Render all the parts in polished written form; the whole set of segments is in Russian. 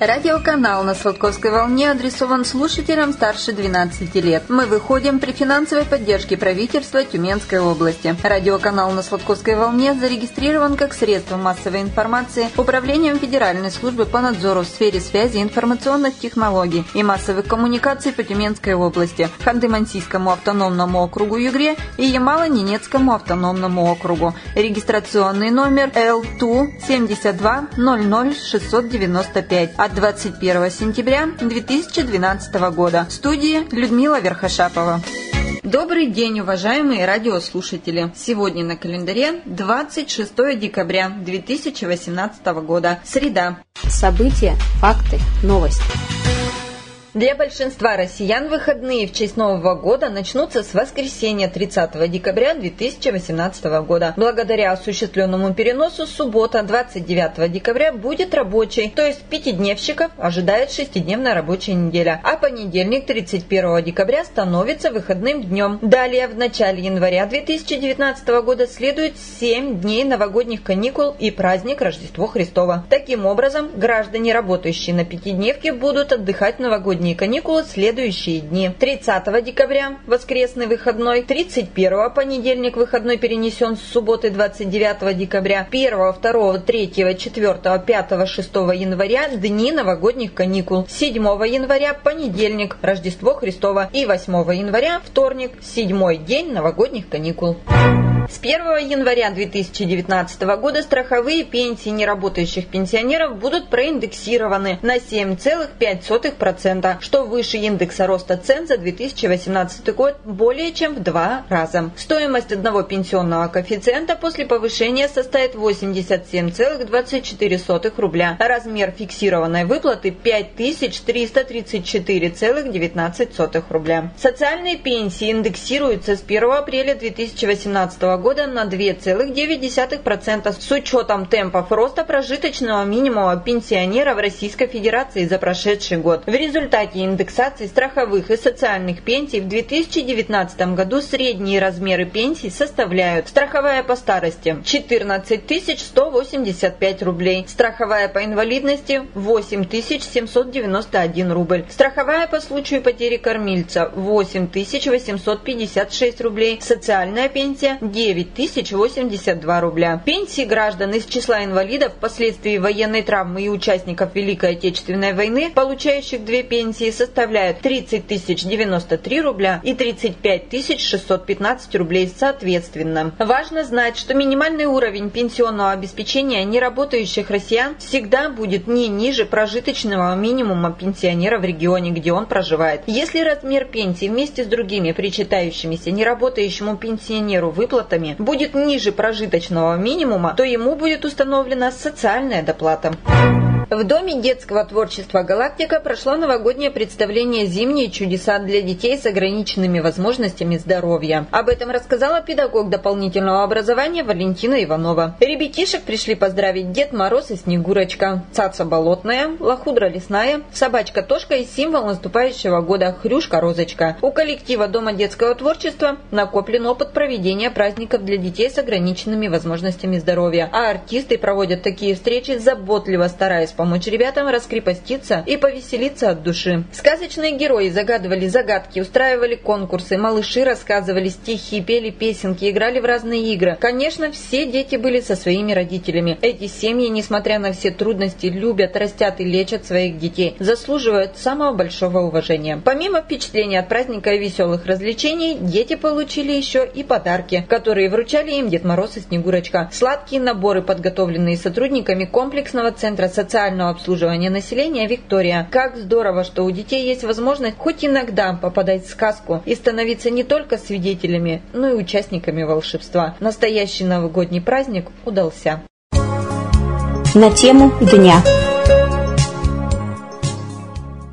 Радиоканал на Сладковской волне адресован слушателям старше 12 лет. Мы выходим при финансовой поддержке правительства Тюменской области. Радиоканал на Сладковской волне зарегистрирован как средство массовой информации Управлением Федеральной службы по надзору в сфере связи, информационных технологий и массовых коммуникаций по Тюменской области, Ханты-Мансийскому автономному округу Югре и Ямало-Ненецкому автономному округу. Регистрационный номер L2 72 00 695 от 21 сентября 2012 года. В студии Людмила Верхошапова. Добрый день, уважаемые радиослушатели! Сегодня на календаре 26 декабря 2018 года, среда. События, факты, новости. Для большинства россиян выходные в честь Нового года начнутся с воскресенья 30 декабря 2018 года. Благодаря осуществленному переносу суббота 29 декабря будет рабочей, то есть пятидневщиков ожидает шестидневная рабочая неделя, а понедельник 31 декабря становится выходным днем. Далее в начале января 2019 года следует 7 дней новогодних каникул и праздник Рождество Христово. Таким образом, граждане, работающие на пятидневке, будут отдыхать в новогодние каникулы следующие дни. 30 декабря воскресный выходной, 31 понедельник выходной перенесен с субботы 29 декабря, 1, 2, 3, 4, 5, 6 января дни новогодних каникул, 7 января понедельник Рождество Христово и 8 января вторник, 7-й день новогодних каникул. С 1 января 2019 года страховые пенсии неработающих пенсионеров будут проиндексированы на 7,5%, что выше индекса роста цен за 2018 год более чем в 2 раза. Стоимость одного пенсионного коэффициента после повышения составит 87,24 рубля. Размер фиксированной выплаты 5334,19 рубля. Социальные пенсии индексируются с 1 апреля 2018 года на 2,9% с учетом темпов роста прожиточного минимума пенсионера в Российской Федерации за прошедший год. В результате индексации страховых и социальных пенсий в 2019 году средние размеры пенсий составляют: страховая по старости 14 185 рублей, страховая по инвалидности 8 791 рубль, страховая по случаю потери кормильца 8 856 рублей, социальная пенсия 9082 рубля. Пенсии граждан из числа инвалидов впоследствии военной травмы и участников Великой Отечественной войны, получающих две пенсии, составляют 30 093 рубля и 35 615 рублей соответственно. Важно знать, что минимальный уровень пенсионного обеспечения неработающих россиян всегда будет не ниже прожиточного минимума пенсионера в регионе, где он проживает. Если размер пенсии вместе с другими причитающимися неработающему пенсионеру выплатами будет ниже прожиточного минимума, то ему будет установлена социальная доплата. В Доме детского творчества «Галактика» прошло новогоднее представление «Зимние чудеса» для детей с ограниченными возможностями здоровья. Об этом рассказала педагог дополнительного образования Валентина Иванова. Ребятишек пришли поздравить Дед Мороз и Снегурочка, Цаца Болотная, Лохудра Лесная, Собачка Тошка и символ наступающего года Хрюшка Розочка. У коллектива Дома детского творчества накоплен опыт проведения праздников для детей с ограниченными возможностями здоровья, а артисты проводят такие встречи, заботливо стараясь помочь ребятам раскрепоститься и повеселиться от души. Сказочные герои загадывали загадки, устраивали конкурсы, малыши рассказывали стихи, пели песенки, играли в разные игры. Конечно, все дети были со своими родителями. Эти семьи, несмотря на все трудности, любят, растят и лечат своих детей, заслуживают самого большого уважения. Помимо впечатления от праздника и веселых развлечений, дети получили еще и подарки, которые вручали им Дед Мороз и Снегурочка. Сладкие наборы, подготовленные сотрудниками комплексного центра социального обслуживания населения «Виктория». Как здорово, что у детей есть возможность хоть иногда попадать в сказку и становиться не только свидетелями, но и участниками волшебства. Настоящий новогодний праздник удался. На тему дня.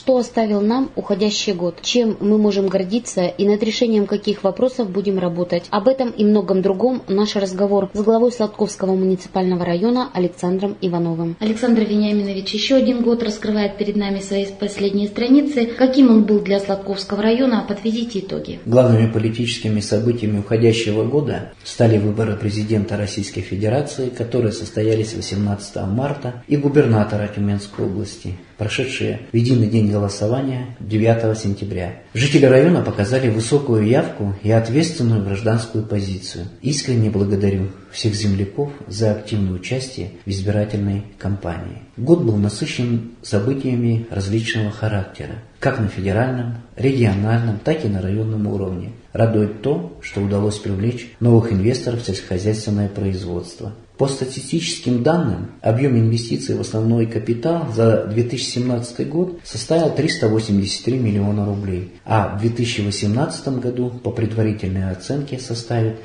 Что оставил нам уходящий год? Чем мы можем гордиться и над решением каких вопросов будем работать? Об этом и многом другом наш разговор с главой Сладковского муниципального района Александром Ивановым. Александр Вениаминович, еще один год раскрывает перед нами свои последние страницы. Каким он был для Сладковского района? Подведите итоги. Главными политическими событиями уходящего года стали выборы президента Российской Федерации, которые состоялись 18 марта, и губернатора Тюменской области, прошедшие в единый день голосования 9 сентября. Жители района показали высокую явку и ответственную гражданскую позицию. Искренне благодарю всех земляков за активное участие в избирательной кампании. Год был насыщен событиями различного характера, как на федеральном, региональном, так и на районном уровне. Радует то, что удалось привлечь новых инвесторов в сельскохозяйственное производство. По статистическим данным, объем инвестиций в основной капитал за 2017 год составил 383 миллиона рублей, а в 2018 году по предварительной оценке составит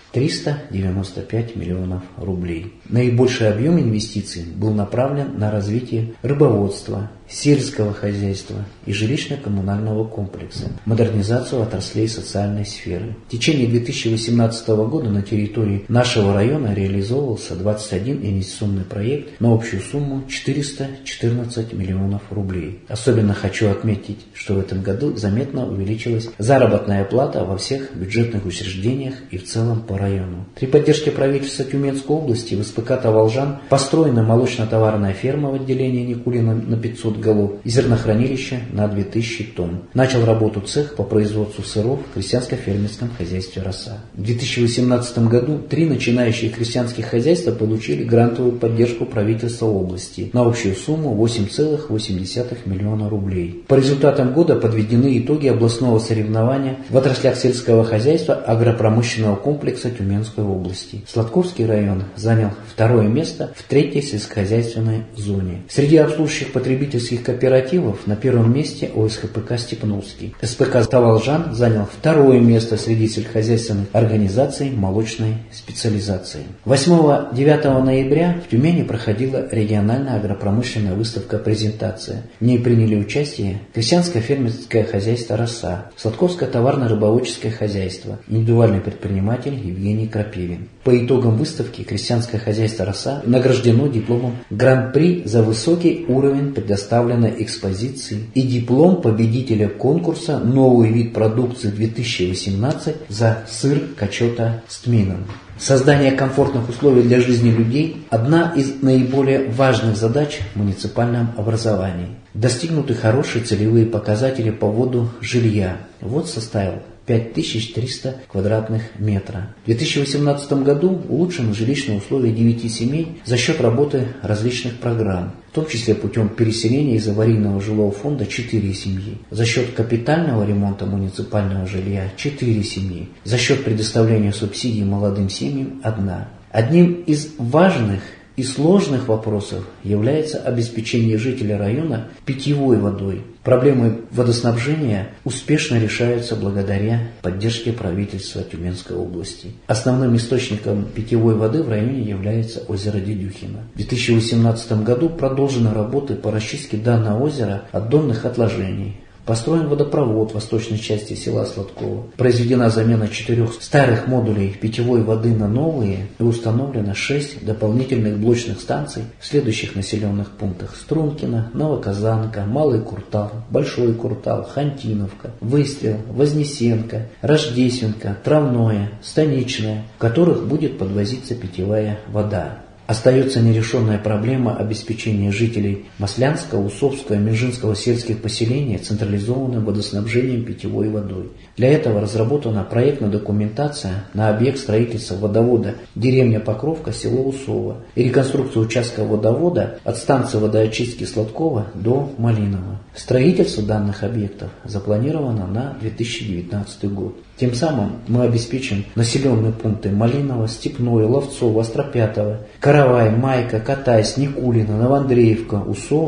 395 миллионов рублей. Наибольший объем инвестиций был направлен на развитие рыбоводства, сельского хозяйства и жилищно-коммунального комплекса, модернизацию отраслей социальной сферы. В течение 2018 года на территории нашего района реализовывался 21 инвестиционный проект на общую сумму 414 миллионов рублей. Особенно хочу отметить, что в этом году заметно увеличилась заработная плата во всех бюджетных учреждениях и в целом по району. При поддержке правительства Тюменской области в СПК «Таволжан» построена молочно-товарная ферма в отделении Никулина на 500 голов и зернохранилище на 2000 тонн. Начал работу цех по производству сыров в крестьянско-фермерском хозяйстве «Роса». В 2018 году 3 начинающие крестьянских хозяйства получили грантовую поддержку правительства области на общую сумму 8,8 миллиона рублей. По результатам года подведены итоги областного соревнования в отраслях сельского хозяйства агропромышленного комплекса Тюменской области. Сладковский район занял 2 место в 3-й сельскохозяйственной зоне. Среди обслуживающих потребительских кооперативов на 1-м месте ОСХПК «Степновский». СПК «Таволжан» занял 2-е место среди сельскохозяйственных организаций молочной специализации. 8-9 ноября в Тюмени проходила региональная агропромышленная выставка-презентация. В ней приняли участие крестьянское фермерское хозяйство «Роса», Сладковское товарно-рыбоводческое хозяйство, индивидуальный предприниматель Евгений Крапивин. По итогам выставки крестьянское хозяйство «Роса» награждено дипломом Гран-при за высокий уровень предоставленной экспозиции и диплом победителя конкурса «Новый вид продукции 2018» за сыр качота с тмином. Создание комфортных условий для жизни людей – одна из наиболее важных задач в муниципальном образовании. Достигнуты хорошие целевые показатели по вводу жилья. Ввод составил 5300 квадратных метров. В 2018 году улучшены жилищные условия 9 семей за счет работы различных программ, в том числе путем переселения из аварийного жилого фонда 4 семьи, за счет капитального ремонта муниципального жилья 4 семьи, за счет предоставления субсидий молодым семьям 1. Одним из важных и сложных вопросов является обеспечение жителей района питьевой водой. Проблемы водоснабжения успешно решаются благодаря поддержке правительства Тюменской области. Основным источником питьевой воды в районе является озеро Дедюхино. В 2018 году продолжены работы по расчистке данного озера от донных отложений. Построен водопровод в восточной части села Сладково. Произведена замена 4 старых модулей питьевой воды на новые и установлено 6 дополнительных блочных станций в следующих населенных пунктах: Стрункино, Новоказанка, Малый Куртал, Большой Куртал, Хантиновка, Выстрел, Вознесенка, Рождественка, Травное, Станичное, в которых будет подвозиться питьевая вода. Остается нерешенная проблема обеспечения жителей Маслянского, Усовского и Минжинского сельских поселений централизованным водоснабжением питьевой водой. Для этого разработана проектная документация на объект строительства водовода деревня Покровка, село Усово и реконструкцию участка водовода от станции водоочистки Сладкова до Малинова. Строительство данных объектов запланировано на 2019 год. Тем самым мы обеспечим населенные пункты Малиново, Степное, Ловцово, Остропятово, Каравай, Майка, Катайс, Никулино, Новоандреевка, Усово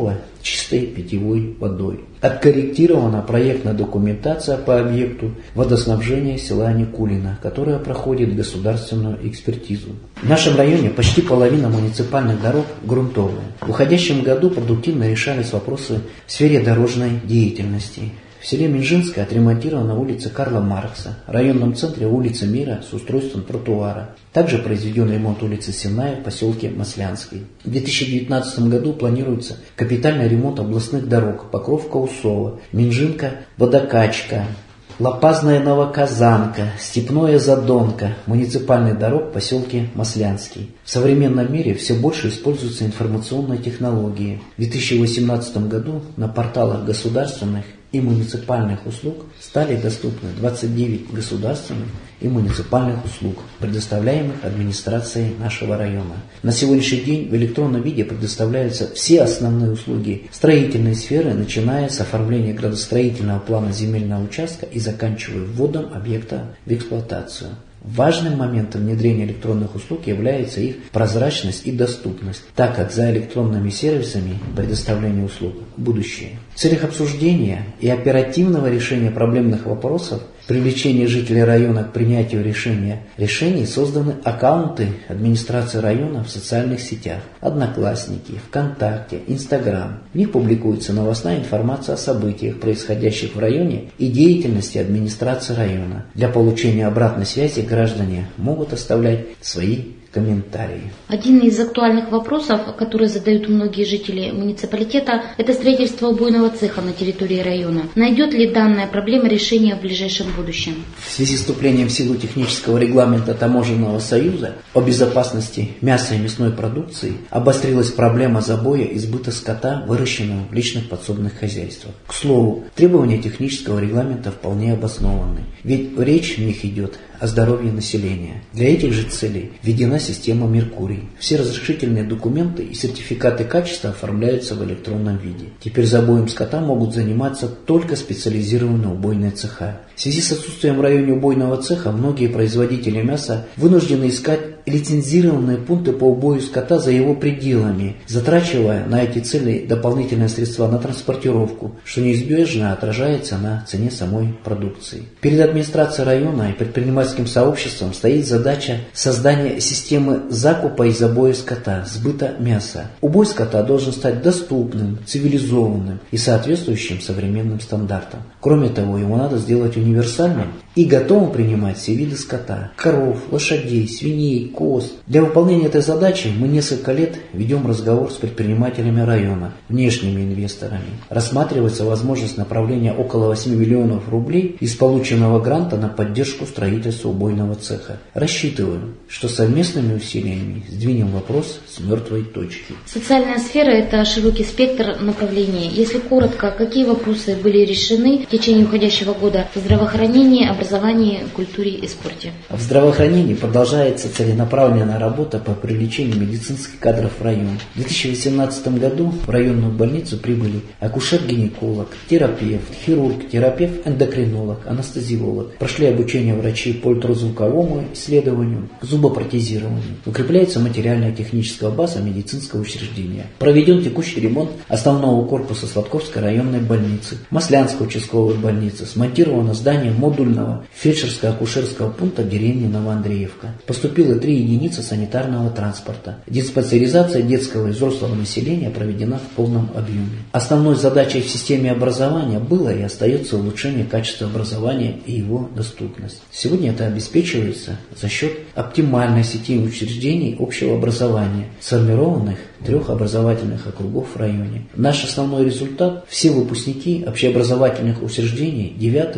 чистой питьевой водой. Откорректирована проектная документация по объекту водоснабжения села Никулино, которая проходит государственную экспертизу. В нашем районе почти половина муниципальных дорог грунтовые. В уходящем году продуктивно решались вопросы в сфере дорожной деятельности. В селе Минжинское отремонтирована улица Карла Маркса, в районном центре улица Мира с устройством тротуара. Также произведен ремонт улицы Сенная в поселке Маслянский. В 2019 году планируется капитальный ремонт областных дорог Покровка-Усово, Минжинка-Водокачка, Лопазная Новоказанка, Степное Задонка, муниципальных дорог в поселке Маслянский. В современном мире все больше используются информационные технологии. В 2018 году на порталах государственных и муниципальных услуг стали доступны 29 государственных и муниципальных услуг, предоставляемых администрацией нашего района. На сегодняшний день в электронном виде предоставляются все основные услуги строительной сферы, начиная с оформления градостроительного плана земельного участка и заканчивая вводом объекта в эксплуатацию. Важным моментом внедрения электронных услуг является их прозрачность и доступность, так как за электронными сервисами предоставления услуг будущее. В целях обсуждения и оперативного решения проблемных вопросов, привлечения жителей района к принятию решений созданы аккаунты администрации района в социальных сетях Одноклассники, ВКонтакте, Инстаграм. В них публикуется новостная информация о событиях, происходящих в районе, и деятельности администрации района. Для получения обратной связи граждане могут оставлять свои комментарии. Один из актуальных вопросов, которые задают многие жители муниципалитета, это строительство убойного цеха на территории района. Найдет ли данная проблема решение в ближайшем будущем? В связи с вступлением в силу технического регламента Таможенного союза о безопасности мяса и мясной продукции обострилась проблема забоя и сбыта скота, выращенного в личных подсобных хозяйствах. К слову, требования технического регламента вполне обоснованы, ведь речь в них идет о здоровье населения. Для этих же целей введена система «Меркурий». Все разрешительные документы и сертификаты качества оформляются в электронном виде. Теперь забоем скота могут заниматься только специализированные убойные цеха. В связи с отсутствием в районе убойного цеха многие производители мяса вынуждены искать лицензированные пункты по убою скота за его пределами, затрачивая на эти цели дополнительные средства на транспортировку, что неизбежно отражается на цене самой продукции. Перед администрацией района и предпринимательским сообществом стоит задача создания системы закупа и забоя скота, сбыта мяса. Убой скота должен стать доступным, цивилизованным и соответствующим современным стандартам. Кроме того, его надо сделать универсальным и готовым принимать все виды скота – коров, лошадей, свиней, коз. Для выполнения этой задачи мы несколько лет ведем разговор с предпринимателями района, внешними инвесторами. Рассматривается возможность направления около 8 миллионов рублей из полученного гранта на поддержку строительства убойного цеха. Рассчитываем, что совместными усилиями сдвинем вопрос с мертвой точки. Социальная сфера – это широкий спектр направлений. Если коротко, какие вопросы были решены в течение уходящего года в здравоохранении, образовании, культуре и спорте? В здравоохранении продолжается целенаправленная работа по привлечению медицинских кадров в район. В 2018 году в районную больницу прибыли акушер-гинеколог, терапевт, хирург, терапевт-эндокринолог, анестезиолог. Прошли обучение врачей по ультразвуковому исследованию, зубопротезированию. Укрепляется материальная техническая база медицинского учреждения. Проведен текущий ремонт основного корпуса Сладковской районной больницы, Маслянской участковой больницы. Смонтировано здание модульного фельдшерско-акушерского пункта в деревне Новоандреевка. Поступило 3 единицы санитарного транспорта. Диспансеризация детского и взрослого населения проведена в полном объеме. Основной задачей в системе образования было и остается улучшение качества образования и его доступность. Сегодня это обеспечивается за счет оптимальной сети учреждений общего образования, сформированных 3 образовательных округов в районе. Наш основной результат – все выпускники общеобразовательных учреждений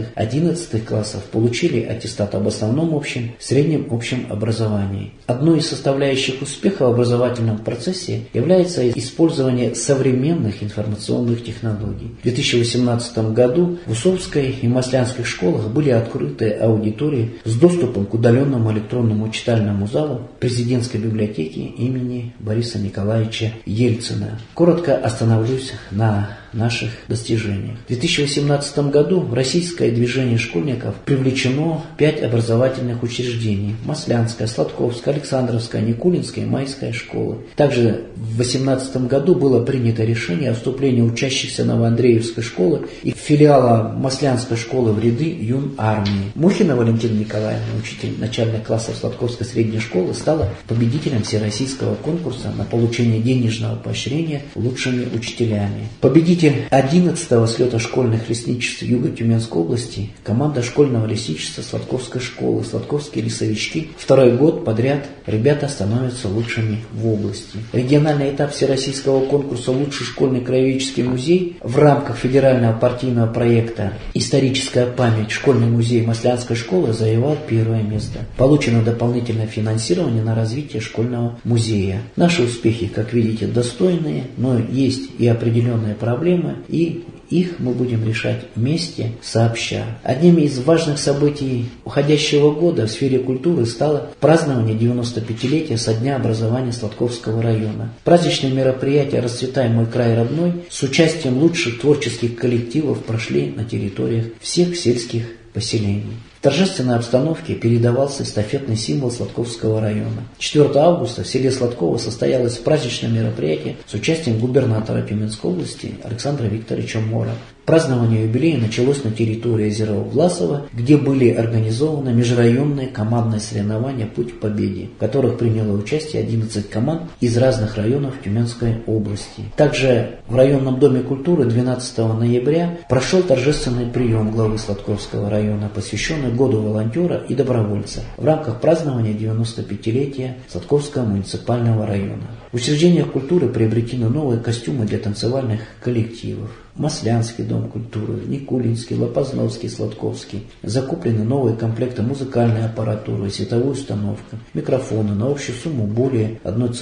9-11 классов получили аттестат об основном общем, среднем общем образовании. Одной из составляющих успеха в образовательном процессе является использование современных информационных технологий. В 2018 году в Усовской и Маслянских школах были открыты аудитории с доступом к удаленному электронному читальному залу президентской библиотеки имени Бориса Николаевича Николаевича Ельцина. Коротко остановлюсь на наших достижениях. В 2018 году в российское движение школьников привлечено 5 образовательных учреждений: Маслянская, Сладковская, Александровская, Никулинская и Майская школы. Также в 2018 году было принято решение о вступлении учащихся Новоандреевской школы и филиала Маслянской школы в ряды юнармии. Мухина Валентина Николаевна, учитель начальных классов Сладковской средней школы, стала победителем всероссийского конкурса на получение денежного поощрения лучшими учителями. Победитель 11-го слета школьных лесничеств Юго-Тюменской области — команда школьного лесничества Сладковской школы, Сладковские лесовички. Второй год подряд ребята становятся лучшими в области. Региональный этап всероссийского конкурса «Лучший школьный краеведческий музей» в рамках федерального партийного проекта «Историческая память. Школьный музей Маслянской школы» завоевал первое место. Получено дополнительное финансирование на развитие школьного музея. Наши успехи, как видите, достойные, но есть и определенные проблемы, и их мы будем решать вместе, сообща. Одним из важных событий уходящего года в сфере культуры стало празднование 95-летия со дня образования Сладковского района. Праздничные мероприятия «Расцветай, мой край родной» с участием лучших творческих коллективов прошли на территориях всех сельских поселений. В торжественной обстановке передавался эстафетный символ Сладковского района. 4 августа в селе Сладково состоялось праздничное мероприятие с участием губернатора Тюменской области Александра Викторовича Мора. Празднование юбилея началось на территории озера Власова, где были организованы межрайонные командные соревнования «Путь к победе», в которых приняло участие 11 команд из разных районов Тюменской области. Также в районном доме культуры 12 ноября прошел торжественный прием главы Сладковского района, посвященный Году волонтера и добровольца в рамках празднования 95-летия Сладковского муниципального района. В учреждениях культуры приобретены новые костюмы для танцевальных коллективов. Маслянский дом культуры, Никулинский, Лопазновский, Сладковский. Закуплены новые комплекты музыкальной аппаратуры, световой установки, микрофоны на общую сумму более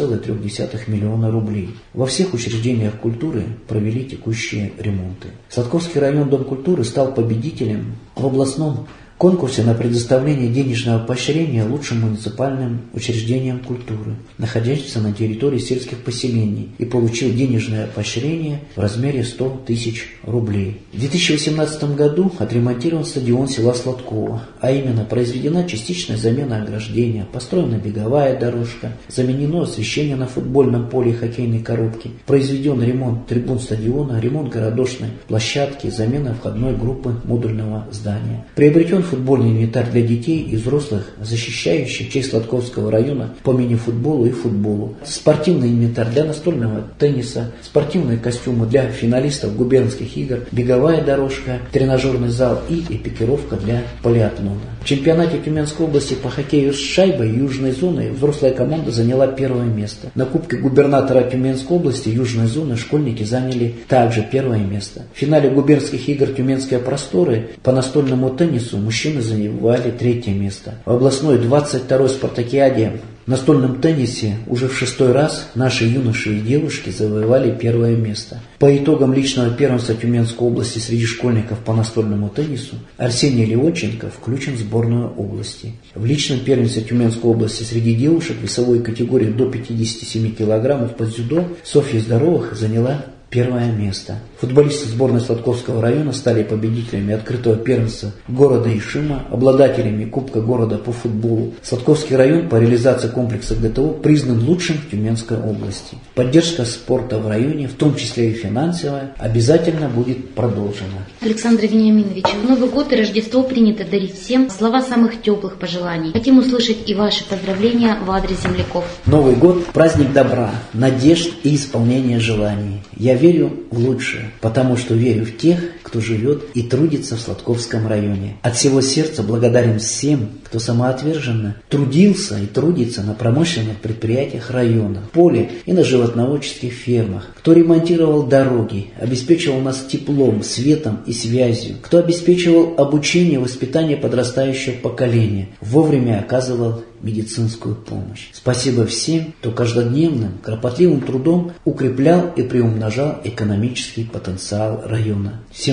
1,3 миллиона рублей. Во всех учреждениях культуры провели текущие ремонты. Сладковский район Дом культуры стал победителем в областном конкурсе на предоставление денежного поощрения лучшим муниципальным учреждениям культуры, находящимся на территории сельских поселений, и получил денежное поощрение в размере 100 тысяч рублей. В 2018 году отремонтирован стадион села Сладково, а именно произведена частичная замена ограждения, построена беговая дорожка, заменено освещение на футбольном поле и хоккейной коробке, произведен ремонт трибун стадиона, ремонт городошной площадки, замена входной группы модульного здания. Приобретен футбольный инвентарь для детей и взрослых, защищающий честь Сладковского района по мини-футболу и футболу, спортивный инвентарь для настольного тенниса, спортивные костюмы для финалистов губернских игр, беговая дорожка, тренажерный зал и экипировка для полиатлона. В чемпионате Тюменской области по хоккею с шайбой южной зоны взрослая команда заняла первое место. На Кубке губернатора Тюменской области южной зоны школьники заняли также первое место. В финале губернских игр «Тюменские просторы» по настольному теннису мужчины занимали 3-е место. В областной 22-й спартакиаде в настольном теннисе уже в 6-й раз наши юноши и девушки завоевали 1-е место. По итогам личного первенства Тюменской области среди школьников по настольному теннису Арсений Леонченко включен в сборную области. В личном первенстве Тюменской области среди девушек весовой категории до 57 килограммов по дзюдо Софья Здоровых заняла 1-е место. Футболисты сборной Сладковского района стали победителями открытого первенства города Ишима, обладателями Кубка города по футболу. Сладковский район по реализации комплекса ГТО признан лучшим в Тюменской области. Поддержка спорта в районе, в том числе и финансовая, обязательно будет продолжена. Александр Вениаминович, в Новый год и Рождество принято дарить всем слова самых теплых пожеланий. Хотим услышать и ваши поздравления в адрес земляков. Новый год – праздник добра, надежд и исполнения желаний. Я верю в лучшее, потому что верю в тех, кто живет и трудится в Сладковском районе. От всего сердца благодарен всем, кто самоотверженно трудился и трудится на промышленных предприятиях района, в поле и на животноводческих фермах, кто ремонтировал дороги, обеспечивал нас теплом, светом и связью, кто обеспечивал обучение и воспитание подрастающего поколения, вовремя оказывал медицинскую помощь. Спасибо всем, кто каждодневным, кропотливым трудом укреплял и приумножал экономический потенциал района. Всем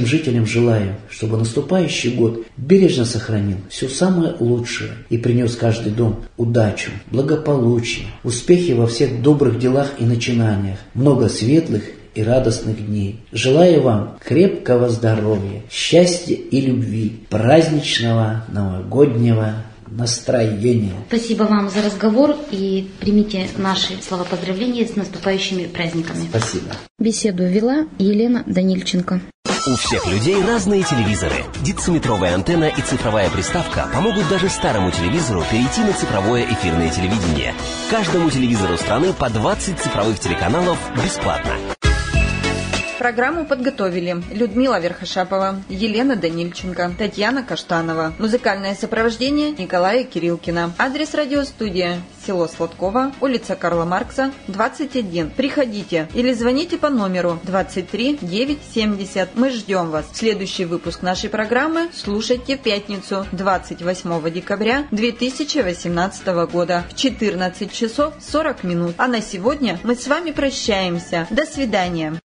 жителям желаю, чтобы наступающий год бережно сохранил все самое лучшее и принес в каждый дом удачу, благополучие, успехи во всех добрых делах и начинаниях, много светлых и радостных дней. Желаю вам крепкого здоровья, счастья и любви, праздничного новогоднего настроения. Спасибо вам за разговор и примите наши слова поздравления с наступающими праздниками. Спасибо. Беседу вела Елена Данильченко. У всех людей разные телевизоры. Дециметровая антенна и цифровая приставка помогут даже старому телевизору перейти на цифровое эфирное телевидение. Каждому телевизору страны по 20 цифровых телеканалов бесплатно. Программу подготовили Людмила Верхошапова, Елена Данильченко, Татьяна Каштанова. Музыкальное сопровождение Николая Кириллкина. Адрес радиостудия: село Сладково, улица Карла Маркса, 21. Приходите или звоните по номеру 23 970. Мы ждем вас. Следующий выпуск нашей программы слушайте в пятницу, 28 декабря 2018 года в 14 часов 40 минут. А на сегодня мы с вами прощаемся. До свидания.